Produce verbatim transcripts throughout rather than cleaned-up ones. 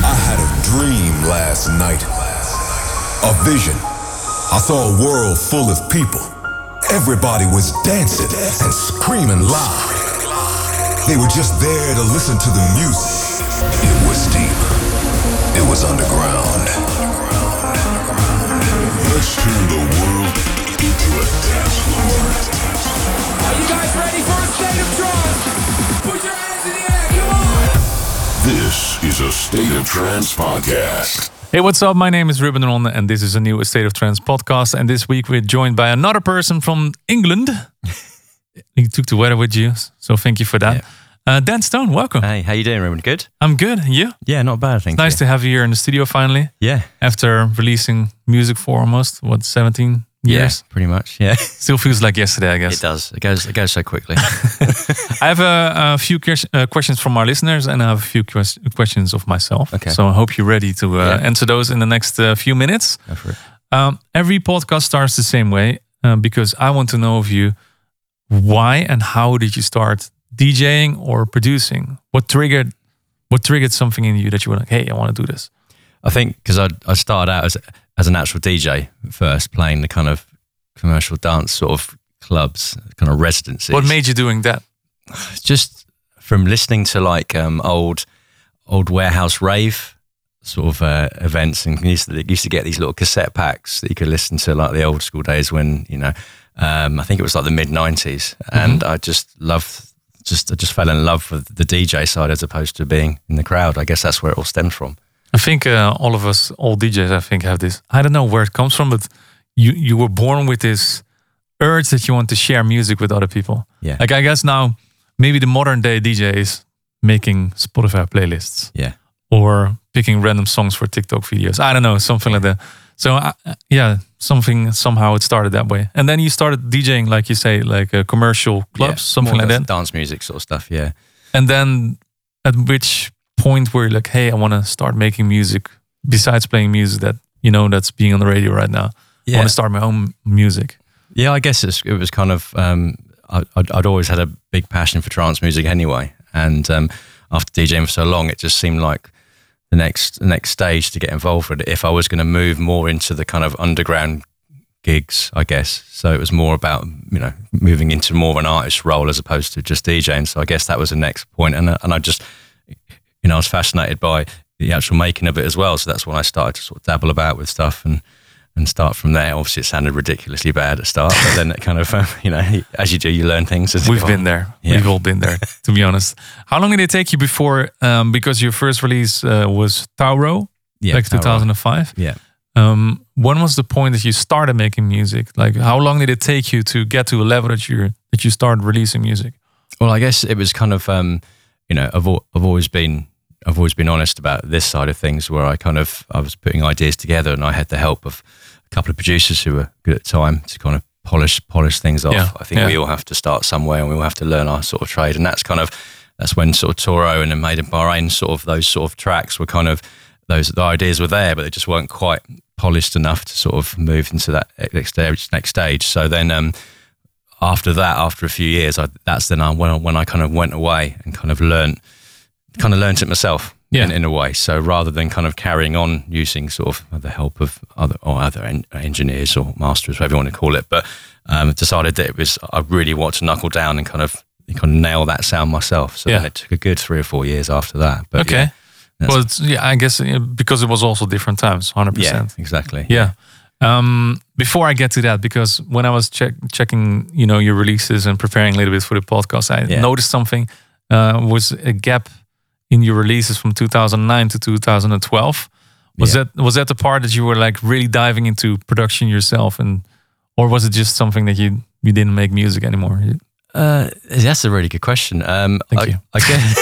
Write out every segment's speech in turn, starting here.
I had a dream last night. A vision. I saw a world full of people. Everybody was dancing and screaming loud. They were just there to listen to the music. It was deep. It was underground. Let's turn the world into a dance floor. Are you guys ready for a state of trance? Put your hands in the air, come on! This is a State of Trance podcast. Hey, what's up? My name is Ruben Ronde, and this is a new State of Trance podcast. And this week we're joined by another person from England. You took the weather with you, so thank you for that. Yeah. Uh, Dan Stone, welcome. Hey, how you doing, Ruben? Good? I'm good. And you? Yeah, not bad, thank Nice you. to have you here in the studio finally. Yeah. After releasing music for almost, what, seventeen years? Yeah, pretty much, yeah. Still feels like yesterday, I guess. It does. It goes It goes so quickly. I have a, a few ques- uh, questions from our listeners, and I have a few ques- questions of myself. Okay. So I hope you're ready to uh, Yeah. answer those in the next uh, few minutes. Go for it. Um, every podcast starts the same way uh, because I want to know of you, why and how did you start DJing or producing? What triggered what triggered something in you that you were like, hey, I want to do this? I think because I I started out as as an actual D J first, playing the kind of commercial dance sort of clubs, kind of residencies. What made you doing that? Just from listening to like um, old old warehouse rave sort of uh, events, and used to, used to get these little cassette packs that you could listen to, like the old school days when, you know, um, I think it was like the mid nineties, and Mm-hmm. I just loved, just I just fell in love with the D J side as opposed to being in the crowd. I guess that's where it all stemmed from. I think uh, all of us, all D Js, I think have this. I don't know where it comes from, but you you were born with this urge that you want to share music with other people. Yeah. Like I guess now maybe the modern day D J is making Spotify playlists. Yeah. Or picking random songs for TikTok videos. I don't know, something like that. So uh, yeah, something somehow it started that way, and then you started DJing, like you say, like uh, commercial clubs, Yeah, something more like dance- that. Dance music sort of stuff, yeah. And then at which point were you like, hey, I want to start making music besides playing music that you know that's being on the radio right now? I Yeah. want to start my own music. Yeah, I guess it's, it was kind of, um, I, I'd, I'd always had a big passion for trance music anyway. And um, after DJing for so long, it just seemed like the next the next stage to get involved with it if I was going to move more into the kind of underground gigs, I guess. So it was more about, you know, moving into more of an artist role as opposed to just DJing. So I guess that was the next point. And, and I just, you know, I was fascinated by the actual making of it as well. So that's when I started to sort of dabble about with stuff and and start from there. Obviously, it sounded ridiculously bad at start, but then it kind of, um, you know, as you do, you learn things. As you We've go been on. there. Yeah. We've all been there, to be honest. How long did it take you before, um, because your first release uh, was Tauro, Yeah, like Tauro. two thousand five? Yeah. Um, when was the point that you started making music? Like, how long did it take you to get to a level that you that you started releasing music? Well, I guess it was kind of, um, you know, I've al- I've always been I've always been honest about this side of things, where I kind of I was putting ideas together, and I had the help of a couple of producers who were good at the time to kind of polish polish things off. Yeah, I think yeah. we all have to start somewhere, and we all have to learn our sort of trade, and that's kind of that's when sort of Toro and then Made in Bahrain, sort of those sort of tracks were kind of those the ideas were there, but they just weren't quite polished enough to sort of move into that next stage. Next stage. So then. Um, After that, after a few years, I, that's then I, when, I, when I kind of went away and kind of learned, kind of learned it myself Yeah. in, in a way. So rather than kind of carrying on using sort of the help of other or other en- engineers or masters, whatever you want to call it, but um, decided that it was I really want to knuckle down and kind of kind of nail that sound myself. So Yeah. then it took a good three or four years after that. But Okay. yeah, that's- Well, it's, yeah, I guess uh, because it was also different times, one hundred yeah, percent. exactly. Yeah. Um, before I get to that, because when I was check, checking, you know, your releases and preparing a little bit for the podcast, I Yeah. noticed something uh, was a gap in your releases from two thousand nine to two thousand twelve. Was Yeah. that was that the part that you were like really diving into production yourself, and or was it just something that you you didn't make music anymore? Uh, that's a really good question. Um, Thank I, you. I guess,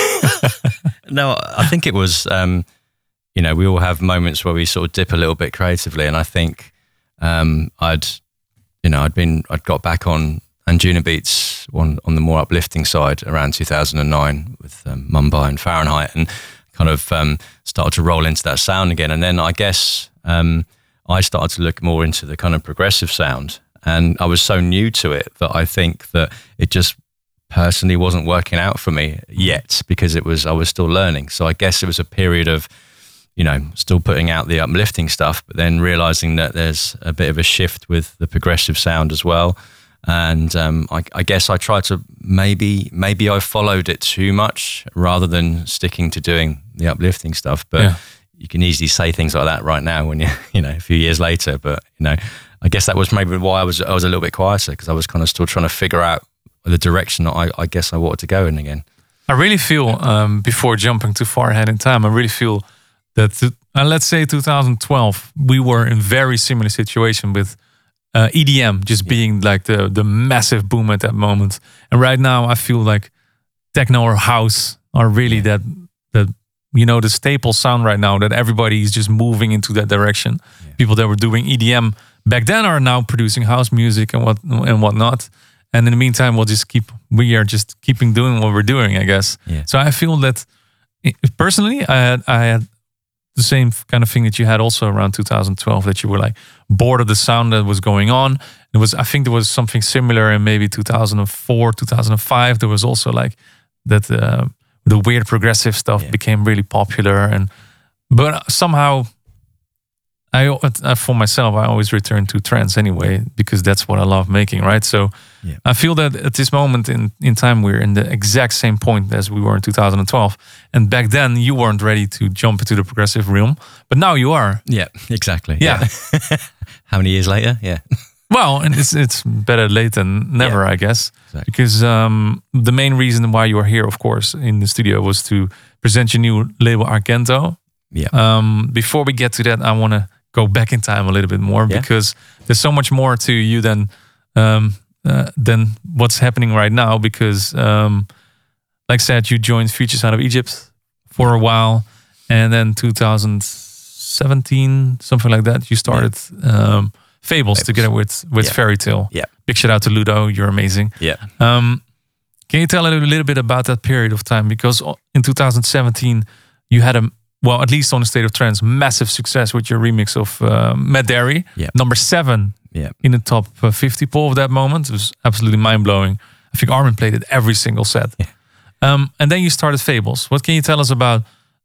no, I think it was, um, you know, we all have moments where we sort of dip a little bit creatively. And I think um, I'd, you know, I'd been, I'd got back on Anjuna Beats on, on the more uplifting side around two thousand nine with um, Mumbai and Fahrenheit, and kind of um, started to roll into that sound again. And then I guess um, I started to look more into the kind of progressive sound. And I was so new to it that I think that it just personally wasn't working out for me yet, because it was I was still learning. So I guess it was a period of, you know, still putting out the uplifting stuff, but then realizing that there's a bit of a shift with the progressive sound as well. And um, I, I guess I tried to maybe maybe I followed it too much rather than sticking to doing the uplifting stuff. But Yeah. you can easily say things like that right now when you you know a few years later. But you know, I guess that was maybe why I was I was a little bit quieter, because I was kind of still trying to figure out the direction that I, I guess I wanted to go in again. I really feel, um, before jumping too far ahead in time, I really feel that, th- uh, let's say two thousand twelve, we were in very similar situation with uh, E D M just being like the the massive boom at that moment. And right now I feel like techno or house are really that, that you know, the staple sound right now, that everybody is just moving into that direction. Yeah. People that were doing E D M back then are now producing house music and what and whatnot. And in the meantime, we'll just keep, we are just keeping doing what we're doing, I guess. Yeah. So I feel that i- personally, I had, I had the same kind of thing that you had also around two thousand twelve, that you were like bored of the sound that was going on. It was, I think there was something similar in maybe two thousand four, two thousand five. There was also like that, uh, the weird progressive stuff Yeah. became really popular. And, but somehow I, uh, for myself, I always return to trance anyway, because that's what I love making, right? So Yeah. I feel that at this moment in, in time, we're in the exact same point as we were in two thousand twelve. And back then, you weren't ready to jump into the progressive realm, but now you are. Yeah, exactly. Yeah. How many years later? Yeah. Well, and it's it's better late than never, Yeah. I guess. Exactly. Because um, the main reason why you are here, of course, in the studio was to present your new label, Argento. Yeah. Um, before we get to that, I want to go back in time a little bit more, Yeah. because there's so much more to you than um, uh, than what's happening right now. Because, um, like I said, you joined Future Sound of Egypt for a while, and then two thousand seventeen, something like that, you started um, Fables, Fables. together with with Yeah. Fairy Tale. Yeah. Big shout out to Ludo, you're amazing. Yeah. Um, can you tell a little, little bit about that period of time? Because in two thousand seventeen, you had a, well, at least on the State of Trance, massive success with your remix of uh, Matt Darey, Yeah. number seven Yeah. in the top uh, fifty poll of that moment. It was absolutely mind blowing. I think Armin played it every single set. Yeah. Um, and then you started Fables. What can you tell us about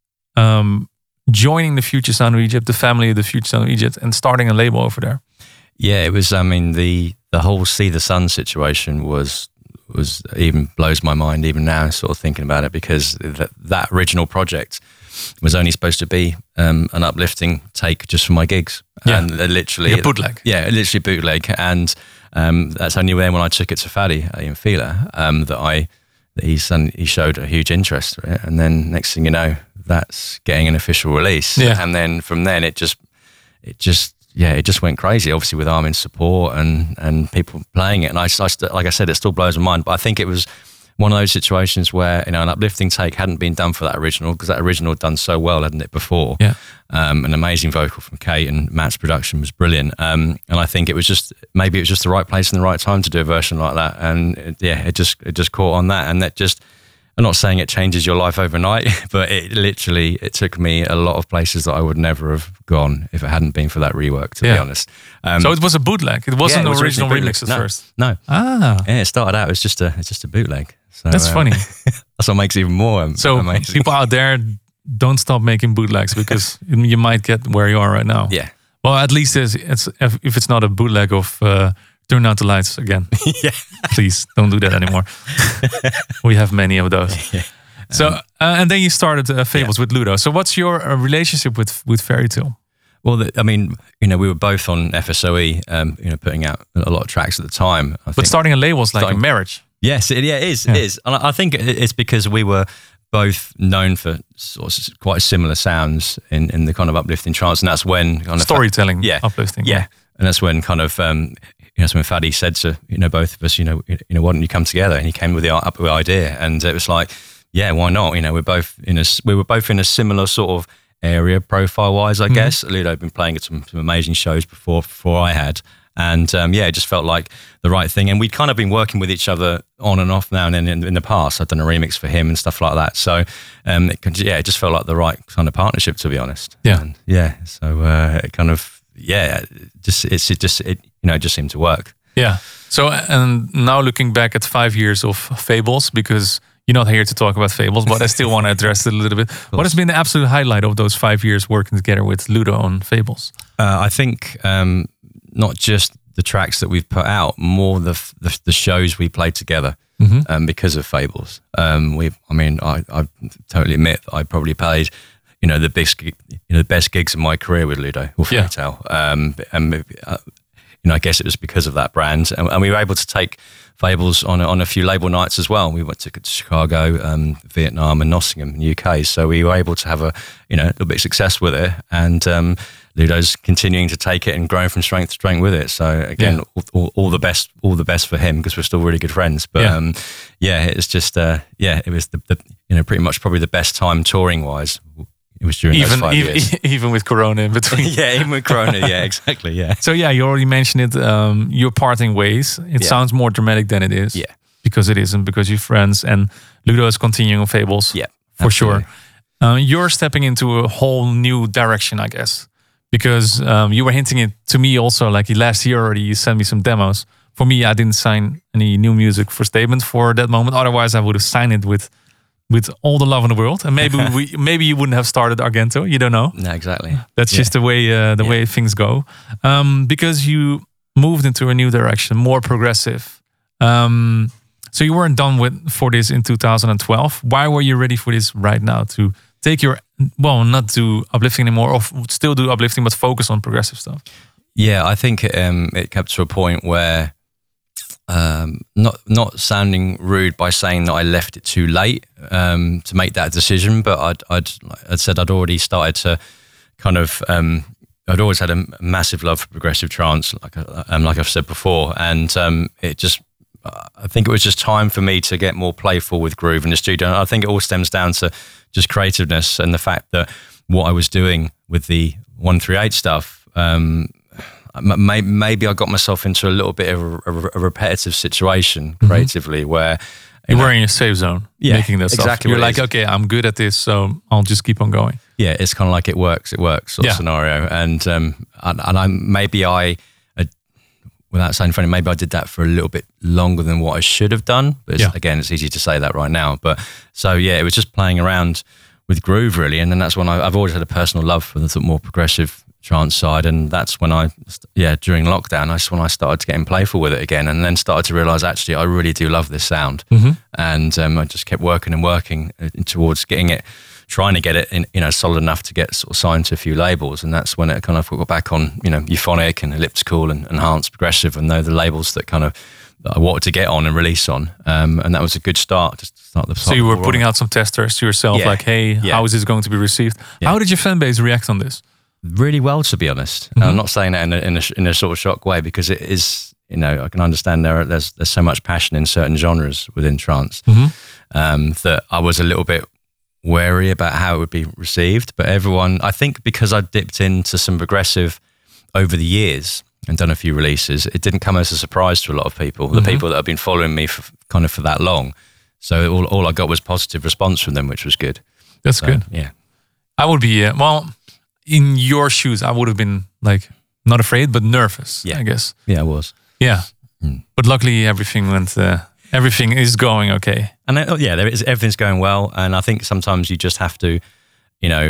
um, joining the Future Sound of Egypt, the family of the Future Sound of Egypt, and starting a label over there? Yeah, it was. I mean, the the whole See the Sun situation was was even blows my mind even now, sort of thinking about it, because that that original project was only supposed to be um, an uplifting take just for my gigs, Yeah. and uh, literally Like a bootleg. Yeah, literally bootleg, and um, that's only then when I took it to Fadi in Fila um, that I that he son, he showed a huge interest in it, and then next thing you know, that's getting an official release, Yeah. and then from then it just it just yeah, it just went crazy. Obviously, with Armin's support and and people playing it, and I, I st- like I said, it still blows my mind. But I think it was one of those situations where, you know, an uplifting take hadn't been done for that original, because that original had done so well, hadn't it, before? Yeah. Um, an amazing vocal from Kate, and Matt's production was brilliant. Um, and I think it was just maybe it was just the right place and the right time to do a version like that. And it, yeah, it just it just caught on that, and that just. I'm not saying it changes your life overnight, but it literally, it took me a lot of places that I would never have gone if it hadn't been for that rework, to Yeah. be honest. Um, So it was a bootleg. It wasn't yeah, it the was original originally remix at bootleg. first. No, no. Ah, Yeah, it started out as just a, it's just a bootleg. So, that's um, funny. That's what makes it even more um, So amazing. people out there, don't stop making bootlegs, because you might get where you are right now. Yeah. Well, at least it's, it's if, if it's not a bootleg of uh, Turn Out the Lights Again. Yeah. Please don't do that anymore. We have many of those. Yeah. So uh, and then you started uh, Fables with Ludo. So what's your uh, relationship with with Fairy Tale? Well, the, I mean, you know, we were both on F S O E, um, you know, putting out a lot of tracks at the time. I But think. starting a label is like Starting- a marriage. Yes, it, yeah, it is. Yeah. It is. And I I think it- it's because we were both known for sort of quite similar sounds in, in the kind of uplifting trance. And that's when kind of Storytelling, yeah, uplifting. Yeah. And that's when kind of, um, you know, that's when Fadi said to, you know, both of us, you know, you know, why don't you come together? And he came with the up with the idea. And it was like, yeah, why not? You know, we're both in a, s- we were both in a similar sort of area profile wise, I guess. Ludo had been playing at some, some amazing shows before, before I had. And um, yeah, it just felt like the right thing. And we'd kind of been working with each other on and off now and then in, in the past. I'd done a remix for him and stuff like that. So um, it, could- yeah, it just felt like the right kind of partnership, to be honest. Yeah. And yeah. So uh, it kind of, yeah, it just, it's, it just, it, you know, it just seemed to work. Yeah. So and now looking back at five years of Fables, because You're not here to talk about Fables, but I still want to address it a little bit. What has been the absolute highlight of those five years working together with Ludo on Fables? Uh, I think um, not just the tracks that we've put out, more the the, the shows we played together mm-hmm. um, because of Fables. Um, we, I mean, I, I totally admit I probably played, you know, the best, you know, the best gigs of my career with Ludo or Fairy Tale. Yeah. Um, and uh, you know, I guess it was because of that brand, and, and we were able to take Fables on a, on a few label nights as well. We went to Chicago, um, Vietnam, and Nottingham in the U K. So we were able to have a, you know, a little bit of success with it, and um, Ludo's continuing to take it and growing from strength to strength with it. So again, yeah. all, all, all the best, all the best for him, because we're still really good friends. But yeah, um, yeah it's just, uh, yeah, it was the, the, you know, pretty much probably the best time touring wise. It was during even, those five even, years. Even with Corona in between. Yeah, even with Corona. Yeah, exactly. Yeah. So yeah, you already mentioned it. Um, you're parting ways. It yeah. sounds more dramatic than it is. Yeah. Because it isn't. Because you're friends, and Ludo is continuing on Fables. Yeah. For absolutely. sure. Um, you're stepping into a whole new direction, I guess. Because um, you were hinting it to me also. Like last year already, you sent me some demos. For me, I didn't sign any new music for Statement for that moment. Otherwise, I would have signed it with. With all the love in the world, and maybe we, maybe you wouldn't have started Argento. You don't know. No, exactly. That's yeah. just the way uh, the yeah. way things go. Um, because you moved into a new direction, more progressive. Um, so you weren't done with for this in two thousand twelve. Why were you ready for this right now? To take your well, not do uplifting anymore, or still do uplifting, but focus on progressive stuff. Yeah, I think um, it kept to a point where. Um, not not sounding rude by saying that I left it too late um, to make that decision, but I'd, I'd I'd said I'd already started to kind of um, I'd always had a massive love for progressive trance, like um, like I've said before, and um, it just I think it was just time for me to get more playful with groove in the studio. And I think it all stems down to just creativeness and the fact that what I was doing with the one thirty-eight stuff. Um, Maybe I got myself into a little bit of a, a repetitive situation creatively, mm-hmm. where you, you know, were in your safe zone, yeah, making this exactly. stuff. You're like, okay, I'm good at this, so I'll just keep on going. Yeah, it's kind of like it works, it works sort yeah. of scenario. And um, and, and I maybe I, uh, without saying funny, maybe I did that for a little bit longer than what I should have done. But it's, yeah. again, it's easy to say that right now. But so yeah, it was just playing around with groove really, and then that's when I, I've always had a personal love for the sort of more progressive trance side, and that's when I, yeah, during lockdown, that's when I started getting playful with it again, and then started to realise actually I really do love this sound, mm-hmm. and um, I just kept working and working towards getting it, trying to get it in, you know, solid enough to get sort of signed to a few labels, and that's when it kind of got back on, you know, Euphonic and Elliptical and Enhanced Progressive, and they're the labels that kind of that I wanted to get on and release on, um, and that was a good start to start the. So you were putting out some testers to yourself, yeah. like, hey, yeah. how is this going to be received? Yeah. How did your fan base react on this? Really well, to be honest. Mm-hmm. I'm not saying that in a, in a in a sort of shock way, because it is, you know, I can understand there there's there's so much passion in certain genres within trance, mm-hmm. um, that I was a little bit wary about how it would be received. But everyone, I think, because I dipped into some progressive over the years and done a few releases, it didn't come as a surprise to a lot of people. Mm-hmm. The people that have been following me for kind of for that long. So all all I got was positive response from them, which was good. That's so, good. Yeah, I would be uh, well. In your shoes, I would have been like not afraid, but nervous. Yeah, I guess. Yeah, I was. Yeah, mm. But luckily everything went. Uh, everything is going okay. And uh, yeah, there is, everything's going well. And I think sometimes you just have to, you know,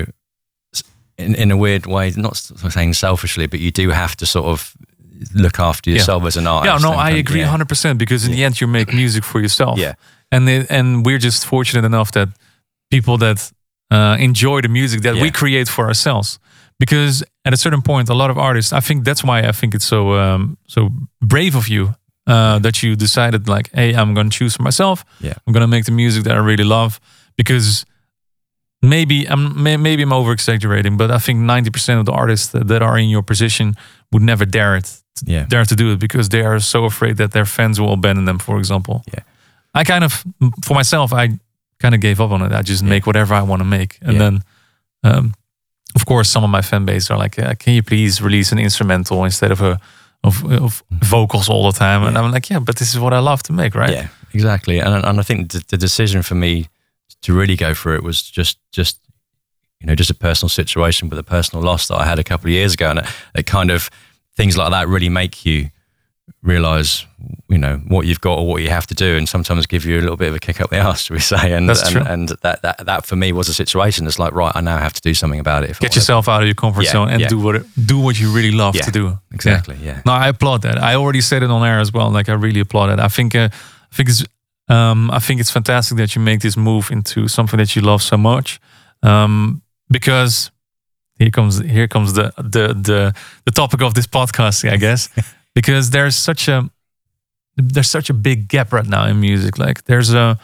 in in a weird way, not saying selfishly, but you do have to sort of look after yourself yeah. as an artist. Yeah, no, I agree one hundred percent, because in yeah. the end you make music for yourself. Yeah, and it, and we're just fortunate enough that people that uh, enjoy the music that yeah. we create for ourselves. Because at a certain point, a lot of artists, I think that's why I think it's so um, so brave of you uh, that you decided like, hey, I'm going to choose for myself. Yeah. I'm going to make the music that I really love. Because maybe I'm maybe I'm over exaggerating, but I think ninety percent of the artists that, that are in your position would never dare it, yeah. dare to do it, because they are so afraid that their fans will abandon them. For example, yeah. I kind of, for myself, I kind of gave up on it. I just yeah. make whatever I want to make, and yeah. then. Um, Of course, some of my fan base are like, uh, "Can you please release an instrumental instead of a of, of vocals all the time?" And yeah. I'm like, "Yeah, but this is what I love to make, right?" Yeah, exactly. And and I think the, the decision for me to really go for it was just just you know just a personal situation with a personal loss that I had a couple of years ago, and it, it kind of things like that really make you realize, you know, what you've got or what you have to do, and sometimes give you a little bit of a kick up the arse, shall we say? And That's and, true. and that, that that for me was a situation. It's like, right, I now have to do something about it. If I Get wanna- yourself out of your comfort Yeah, zone and yeah. do what do what you really love Yeah, to do. exactly, yeah. No, I applaud that. I already said it on air as well. Like I really applaud it. I think uh, I think it's um, I think it's fantastic that you make this move into something that you love so much. Um, because here comes here comes the the the the topic of this podcast, I guess. Because there's such a there's such a big gap right now in music. Like there's a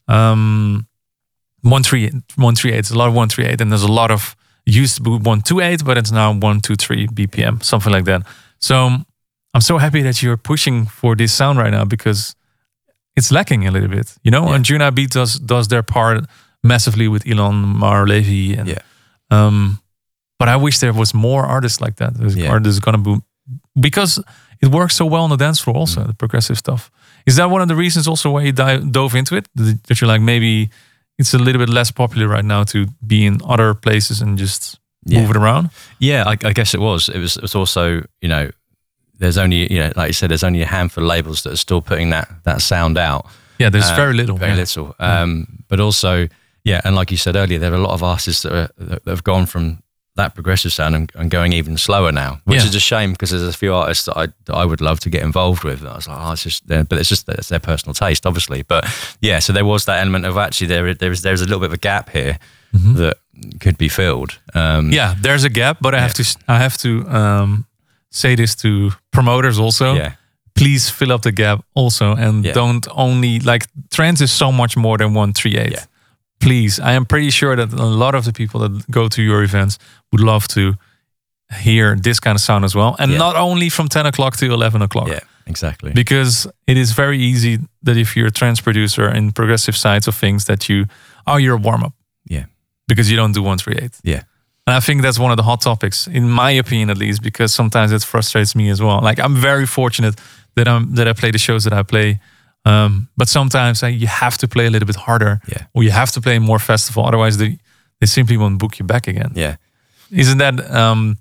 um, one three one three eight. It's a lot of one three eight, and there's a lot of it used to be one two eight, but it's now one two three B P M, something like that. So I'm so happy that you're pushing for this sound right now because it's lacking a little bit, you know. Yeah. And Juna Beat does does their part massively with Elon Mar Levy, and Yeah. um, but I wish there was more artists like that. There's Yeah. artists gonna be because it works so well on the dance floor. Also, Mm. the progressive stuff. Is that one of the reasons also why you di- dove into it? That you're like maybe it's a little bit less popular right now to be in other places and just Yeah. move it around? Yeah, I, I guess it was. It was. It was also, you know, there's only, you know, like you said, there's only a handful of labels that are still putting that that sound out. Yeah, there's Uh, very little. Very yeah. little. Um, But also, yeah, and like you said earlier, there are a lot of artists that, are, that have gone from that progressive sound and, and going even slower now, which Yeah. is a shame because there's a few artists that I that I would love to get involved with. And I was like, oh, it's just, but it's just it's their personal taste, obviously. But yeah, so there was that element of actually there there's there's a little bit of a gap here that could be filled. Um, Yeah, there's a gap, but I have to I have to um, say this to promoters also. yeah, Please fill up the gap also, and Yeah. don't only like trance is so much more than one three eight. Yeah. Please, I am pretty sure that a lot of the people that go to your events would love to hear this kind of sound as well, and Yeah. not only from ten o'clock to eleven o'clock. yeah, exactly. Because it is very easy that if you're a trance producer in progressive sides of things, that you oh you're a warm up Yeah, because you don't do one three eight. yeah, And I think that's one of the hot topics, in my opinion, at least, because sometimes it frustrates me as well. Like I'm very fortunate that I'm that I play the shows that I play, um, but sometimes uh, you have to play a little bit harder, Yeah. or you have to play more festival. Otherwise, they they simply won't book you back again. yeah. Isn't that um,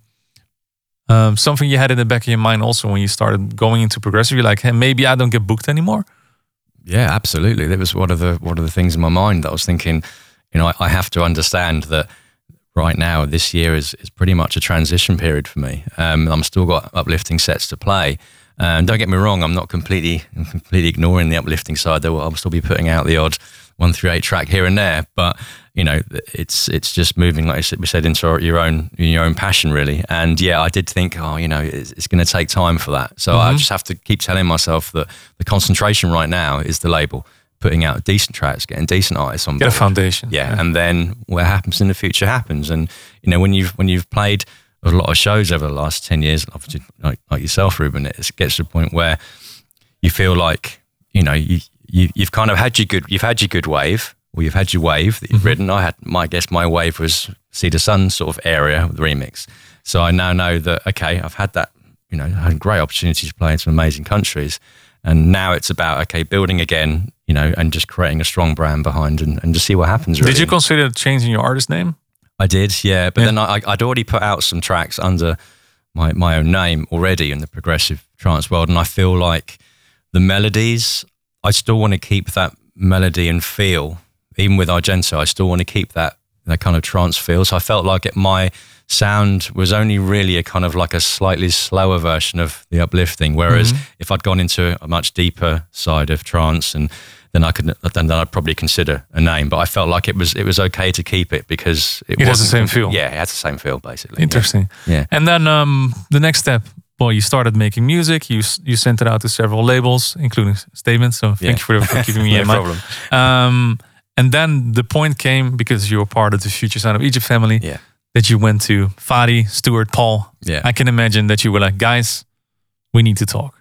um, something you had in the back of your mind also when you started going into progressive? You're like, hey, maybe I don't get booked anymore. Yeah, absolutely. That was one of the one of the things in my mind that I was thinking, you know, I, I have to understand that right now, this year is is pretty much a transition period for me. Um, I'm still got uplifting sets to play. And don't get me wrong, I'm not completely I'm completely ignoring the uplifting side. Though I'll still be putting out the odd one through eight track here and there. But you know, it's it's just moving, like we said, into your own your own passion, really. And yeah, I did think, oh, you know, it's, it's going to take time for that. So Mm-hmm. I just have to keep telling myself that the concentration right now is the label, putting out decent tracks, getting decent artists on Get a board. foundation. Yeah, and then what happens in the future happens. And you know, when you've when you've played a lot of shows over the last ten years, obviously like, like yourself, Ruben, it gets to the point where you feel like you know you, you you've kind of had your good you've had your good wave, or you've had your wave that you've Mm-hmm. ridden. I had my I guess my wave was See the Sun sort of area with the remix. So I now know that okay, I've had that. You know, I had great opportunities to play in some amazing countries. And now it's about, okay, building again, you know, and just creating a strong brand behind and, and just see what happens. Really. Did you consider changing your artist name? I did, yeah. But Yeah. then I, I'd already put out some tracks under my, my own name already in the progressive trance world. And I feel like the melodies, I still want to keep that melody and feel. Even with Argento, I still want to keep that, that kind of trance feel. So I felt like it, my sound was only really a kind of like a slightly slower version of the uplifting. Whereas if I'd gone into a much deeper side of trance, and then I could, then I'd probably consider a name. But I felt like it was it was okay to keep it because it, It has the wasn't- same feel. Yeah, it has the same feel basically. Interesting. Yeah. And then um, the next step, well, you started making music. You s- you sent it out to several labels, including Statements. So thank Yeah. you for, for keeping me No in mind. problem. Um, and then the point came, because you were part of the Future Sound of Egypt family, Yeah. that you went to Fadi, Stuart, Paul. Yeah. I can imagine that you were like, guys, we need to talk.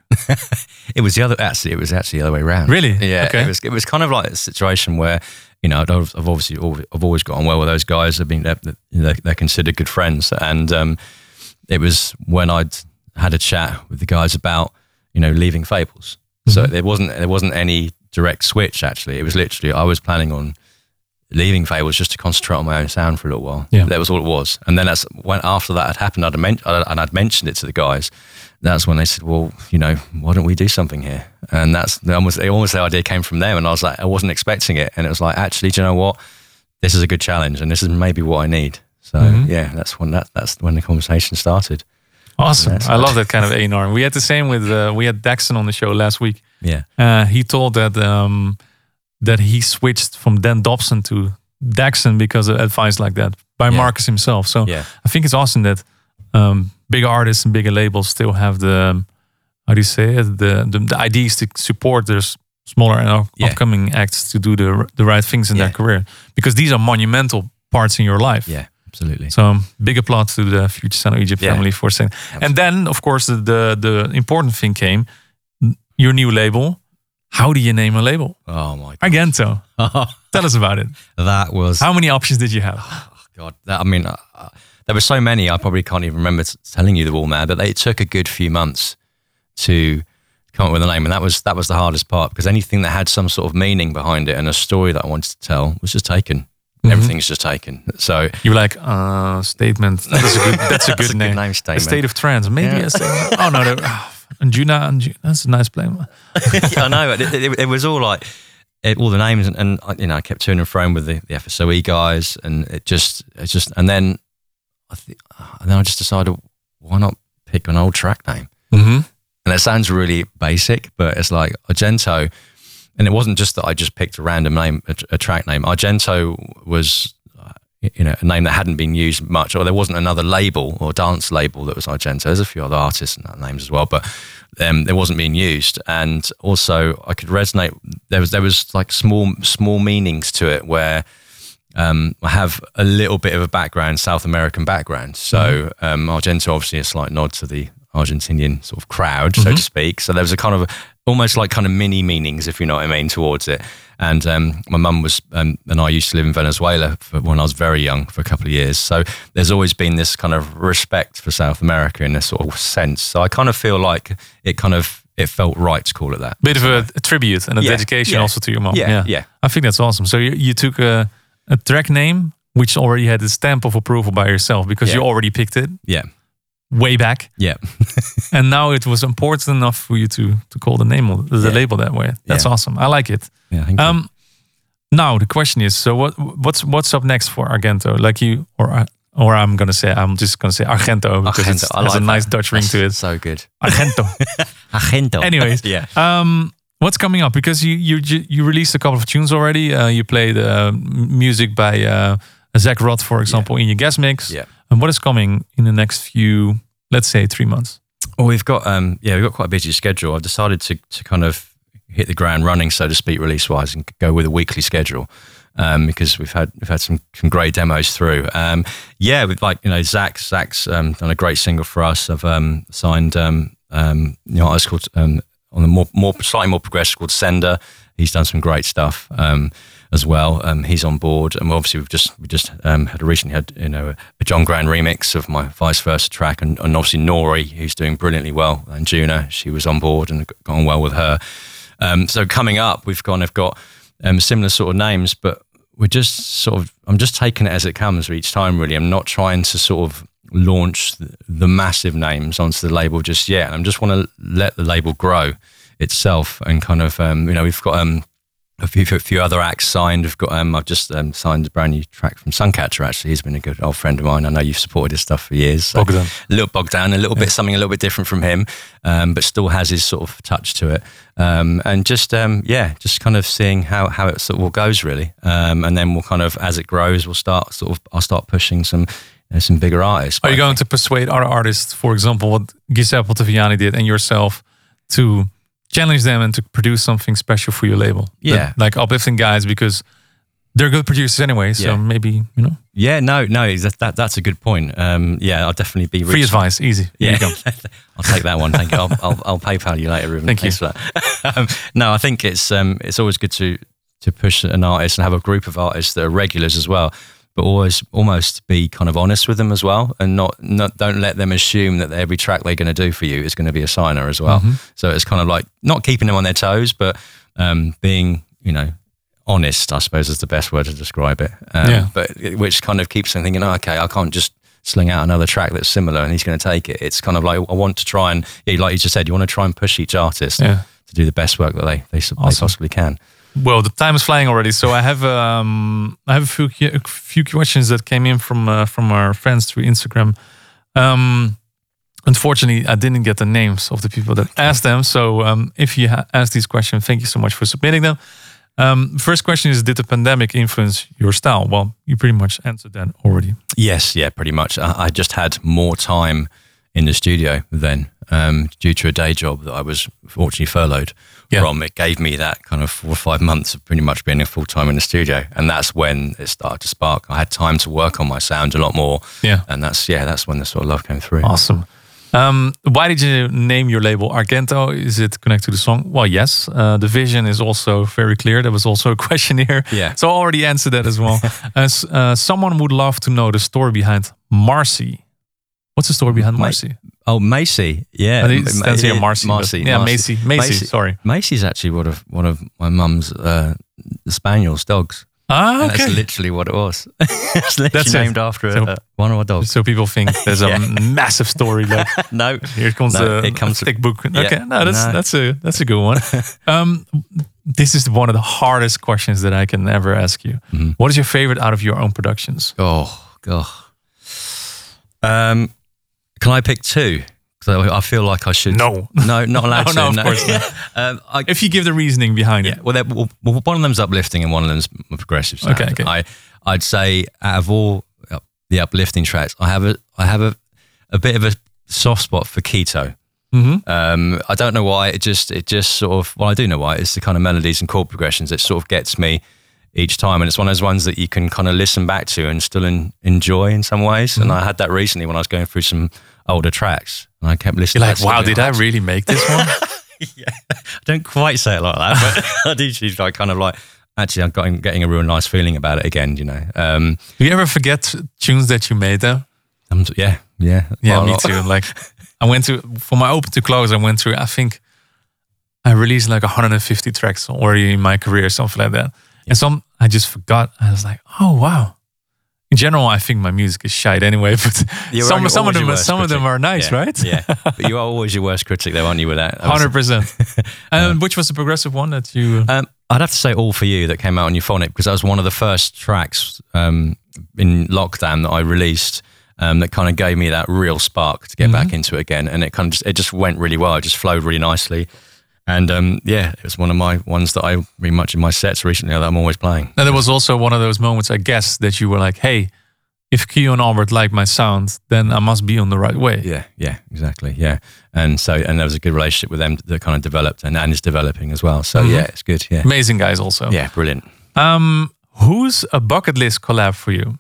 It was the other. Actually, it was actually the other way around. Really? Yeah. Okay. It was. It was kind of like a situation where, you know, I've I've obviously always, I've always got on well with those guys. I've been they're, they're, they're considered good friends, and um, it was when I'd had a chat with the guys about, you know, leaving Fables. So there wasn't there wasn't any direct switch. Actually, it was literally I was planning on leaving Faye was just to concentrate on my own sound for a little while. Yeah. That was all it was. And then that's when after that had happened, I'd men- and I'd mentioned it to the guys. That's when they said, well, you know, why don't we do something here? And that's almost, almost the idea came from them. And I was like, I wasn't expecting it. And it was like, actually, do you know what? This is a good challenge and this is maybe what I need. So Mhm. yeah, that's when that, that's when the conversation started. Awesome. Yes. I love that kind of A and R. We had the same with, uh, we had Daxon on the show last week. Yeah. Uh, he told that um, that he switched from Dan Dobson to Daxon because of advice like that by Yeah. Marcus himself. So Yeah. I think it's awesome that um, bigger artists and bigger labels still have the, um, how do you say it, the, the, the ideas to support their s- smaller and up- Yeah. upcoming acts to do the the right things in Yeah. their career. Because these are monumental parts in your life. Yeah, absolutely. So um, big applause to the Future Sound of Egypt Yeah. family for saying. And then, of course, the, the the important thing came, your new label. How do you name a label? Oh my God. Argento. Tell us about it. That was, How many options did you have? God, that, I mean, uh, uh, there were so many, I probably can't even remember t- telling you the all, man, but they, it took a good few months to come up with a name. And that was, that was the hardest part because anything that had some sort of meaning behind it and a story that I wanted to tell was just taken. Everything's just taken. So You were like, uh, statement. That's a good, that's a good a name. good name, A statement. State of Trance. Maybe Yeah. a state. Oh, no. the- ah, Anjuna, Anjuna. That's a nice plane. I know. It, it, it was all like, it, all the names and, and, you know, I kept to and fro with the, the F S O E guys and it just, it just, and then I th- and then I just decided, why not pick an old track name? Mm-hmm. And it sounds really basic, but it's like Argento. And it wasn't just that I just picked a random name, a, a track name. Argento was, uh, you know, a name that hadn't been used much, or there wasn't another label or dance label that was Argento. There's a few other artists and names as well, but um, it wasn't being used. And also, I could resonate. There was there was like small small meanings to it where. Um, I have a little bit of a background, South American background. So um, Argento, obviously a slight nod to the Argentinian sort of crowd, so to speak. So there was a kind of, almost like kind of mini meanings, if you know what I mean, towards it. And um, my mum was, um, and I used to live in Venezuela for when I was very young for a couple of years. So there's always been this kind of respect for South America in a sort of sense. So I kind of feel like it kind of, it felt right to call it that. Bit of a, a tribute and a Yeah, dedication yeah. also to your mom. Yeah, yeah. I think that's awesome. So you, you took a, a track name, which already had the stamp of approval by yourself because Yeah. you already picked it Yeah, way back. yeah. And now it was important enough for you to to call the name of the Yeah. label that way. That's Yeah. awesome. I like it. Yeah, thank you. Um, now the question is: so what? What's what's up next for Argento? Like you, or or I'm gonna say I'm just gonna say Argento because Argento, it's, I has like a nice that. Dutch ring That's to it. So good. Argento. Argento. Anyways, yeah. Um, what's coming up? Because you you ju- you released a couple of tunes already. Uh, you played uh, m- music by uh, Zach Roth, for example, in your guest mix. Yeah. And what is coming in the next few, let's say, three months? Well, we've got um, yeah, we've got quite a busy schedule. I've decided to to kind of hit the ground running, so to speak, release wise, and go with a weekly schedule um, because we've had we've had some some great demos through. Um, yeah, with like you know Zach Zach's um, done a great single for us. I've um, signed um, um, you know artist called um, on the more more slightly more progressive called Sender. He's done some great stuff. Um, as well, um, he's on board, and obviously we've just we just um, had a recently had you know a, a John Grand remix of my Vice Versa track, and, and obviously Nori, who's doing brilliantly well, and Juna, she was on board and got on well with her. Um, so coming up, we've kind of got um, similar sort of names, but we're just sort of I'm just taking it as it comes each time. Really, I'm not trying to sort of launch the, the massive names onto the label just yet. I just want to let the label grow itself, and kind of um, you know we've got. Um, A few, a few other acts signed. We've got. Um, I've just um, signed a brand new track from Suncatcher. Actually, he's been a good old friend of mine. I know you've supported his stuff for years. So Bogdan. a little Bogdan, a little bit something a little bit different from him, um, but still has his sort of touch to it. Um, and just um, yeah, just kind of seeing how how it sort of goes really. Um, and then we'll kind of as it grows, we'll start sort of. I'll start pushing some. You know, some bigger artists. Are you But I going to persuade other artists, for example, what Giuseppe Ottaviani did, and yourself, to challenge them and to produce something special for your label? Yeah. That, like uplifting guys, because they're good producers anyway. So Yeah. maybe, you know, Yeah, no, no, that, that that's a good point. Um, yeah, I'll definitely be free reaching- advice, easy. Here Yeah, you go. I'll take that one. Thank you. I'll, I'll, I'll PayPal you later, Ruben. Thank you. Thanks for that. um, no, I think it's um, it's always good to to push an artist and have a group of artists that are regulars as well, but always almost be kind of honest with them as well, and not, not don't let them assume that every track they're going to do for you is going to be a signer as well. Mm-hmm. So it's kind of like not keeping them on their toes, but um, being you know honest, I suppose is the best word to describe it. Um, Yeah. But it- which kind of keeps them thinking, oh, okay, I can't just sling out another track that's similar and he's going to take it. It's kind of like, I want to try and, yeah, like you just said, you want to try and push each artist Yeah. to do the best work that they, they, they Awesome. possibly can. Well, the time is flying already, so I have um, I have a few a few questions that came in from uh, from our friends through Instagram. Um, unfortunately, I didn't get the names of the people that asked them. So, um, if you ha- asked these questions, thank you so much for submitting them. Um, first question is: did the pandemic influence your style? Well, you pretty much answered that already. Yes, yeah, pretty much. I, I just had more time in the studio then, um, due to a day job that I was fortunately furloughed Yeah. from. It gave me that kind of four or five months of pretty much being full time in the studio, and that's when it started to spark. I had time to work on my sound a lot more, Yeah. and that's yeah, that's when the sort of love came through. Awesome. Um, why did you name your label Argento? Is it connected to the song? Well, yes. Uh, the vision is also very clear. There was also a question here. Yeah. So I already answered that as well. As uh, someone would love to know the story behind Marcy. What's the story behind Ma- Marcy? Oh, Macy, yeah, I think it Ma- stands here yeah, Marcy. but- Marcy, Yeah, Marcy. Macy. Macy. Sorry. Macy's actually one of one of my mum's uh, spaniels, dogs. Ah, And okay. that's literally what it was. It's literally That's it. named after So- uh, one of our dogs. So people think there's a Yeah. massive story. Like No, here comes No, the it comes to- thick book. Yeah. Okay, no, that's No. that's a that's a good one. um, this is one of the hardest questions that I can ever ask you. Mm-hmm. What is your favorite out of your own productions? Oh, God. Um, can I pick two? Because I, I feel like I should. No. No, not allowed No, to. no, of course not. um, I, If you give the reasoning behind yeah, it. well, they're- well, well, one of them's uplifting and one of them's progressive sound. Okay, okay. I, I'd say out of all uh, the uplifting tracks, I have a, I have a, a bit of a soft spot for Keto. Mm-hmm. Um, I don't know why. It just, it just sort of. Well, I do know why. It's the kind of melodies and chord progressions that sort of gets me each time, and it's one of those ones that you can kind of listen back to and still in, enjoy in some ways. Mm-hmm. And I had that recently when I was going through some older tracks, and I kept listening. You're like, back to wow, it did going, I really make this one? I don't quite say it like that, but I do usually like kind of like. Actually, I'm getting, getting a real nice feeling about it again. You know. Um, Do you ever forget tunes that you made though? I'm, yeah, yeah, Yeah, Well, me not- too. Like I went to for my open to close. I went through. I think I released like one hundred fifty tracks already in my career, something like that. And some I just forgot. I was like, oh wow. In general, I think my music is shite anyway. But You're some always some of your them worst some of them critic. are nice, Yeah, right? Yeah, but you are always your worst critic, though, aren't you? With that, That was- Hundred percent. And which was the progressive one that you? Um, I'd have to say All For You that came out on Euphonic, because that was one of the first tracks um, in lockdown that I released um, that kind of gave me that real spark to get Mm-hmm. back into it again. And it kind of just, it just went really well. It just flowed really nicely. And um, yeah, it was one of my ones that I very much in my sets recently that I'm always playing. And there was also one of those moments, I guess, that you were like, hey, if Keo and Albert like my sound, then I must be on the right way. Yeah, yeah, exactly. Yeah. And so, and there was a good relationship with them that kind of developed and, and is developing as well. So Mm-hmm. yeah, it's good. Yeah. Amazing guys also. Yeah, brilliant. Um, who's a bucket list collab for you?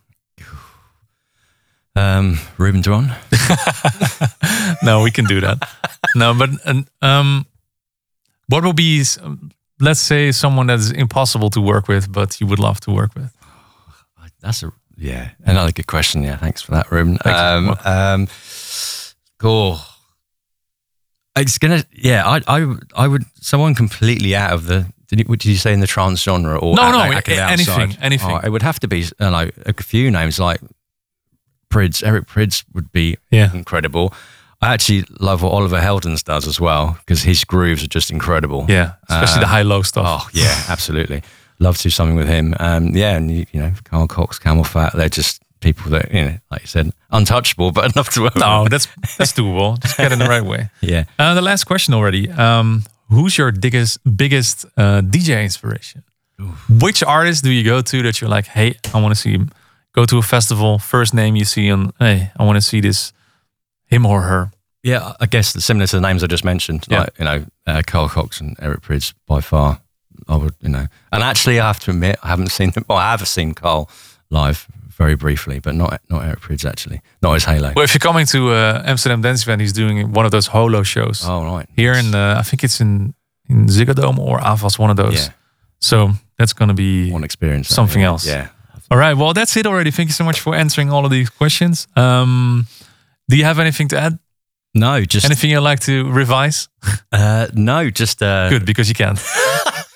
Um, Ruben Dron. No, we can do that. No, but uh, um, what will be, um, let's say, someone that is impossible to work with, but you would love to work with? That's a yeah, another good question. Yeah, thanks for that, Ruben. Thanks. Um, um, cool. It's gonna yeah. I I I would someone completely out of the. Did you, did you say in the trance genre or No, out- no, out- out- a- outside? anything, anything. Oh, it would have to be uh, like a few names like Prids. Eric Prids would be Yeah. incredible. I actually love what Oliver Heldens does as well, because his grooves are just incredible. Yeah, especially the Um, high-low stuff. Oh yeah, absolutely. Love to do something with him. Um, yeah, and you, you know, Carl Cox, Camel Fat, they're just people that, you know, like you said, untouchable, but enough to work No, with. that's that's doable. Just get in the right way. Yeah. Uh, the last question already. Um, who's your biggest biggest uh, D J inspiration? Which artist do you go to that you're like, hey, I want to see him? Go to a festival, first name you see, and hey, I want to see this, him or her. Yeah, I guess similar to the names I just mentioned, Yeah. like, you know, uh, Carl Cox and Eric Prids by far. I would, you know, and actually I have to admit, I haven't seen them. Well, I have seen Carl live very briefly, but not not Eric Prids actually, not his Halo. Well, if you're coming to uh, Amsterdam Dance Event, he's doing one of those holo shows Oh right, here in, uh, I think it's in, in Ziggo Dome or Avas, one of those. Yeah. So that's going to be one experience, that, something yeah. else. Yeah. All right. Well, that's it already. Thank you so much for answering all of these questions. Um, do you have anything to add? No, just Anything you'd like to revise? uh, no, just uh, Good, because you can.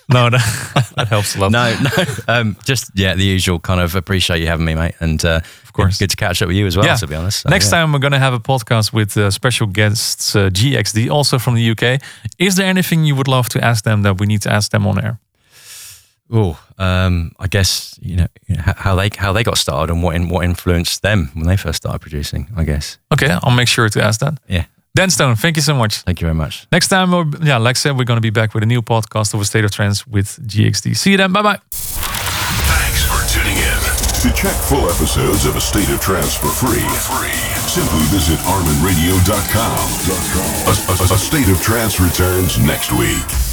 No, that, that helps a lot. No, no. Um, just yeah, the usual kind of appreciate you having me, mate, and uh, of course, good to catch up with you as well. Yeah. To be honest, so, next yeah. time we're gonna have a podcast with uh, special guests, uh, G X D, also from the U K. Is there anything you would love to ask them that we need to ask them on air? Oh, um, I guess you know how they how they got started and what in, what influenced them when they first started producing. I guess. Okay, I'll make sure to ask that. Yeah. Dan Stone, thank you so much. Thank you very much. Next time, we're, yeah, like I said, we're going to be back with a new podcast of A State of Trance with G X D. See you then. Bye bye. Thanks for tuning in. To check full episodes of A State of Trance for free, free. simply visit armin radio dot com. A, a, a State of Trance returns next week.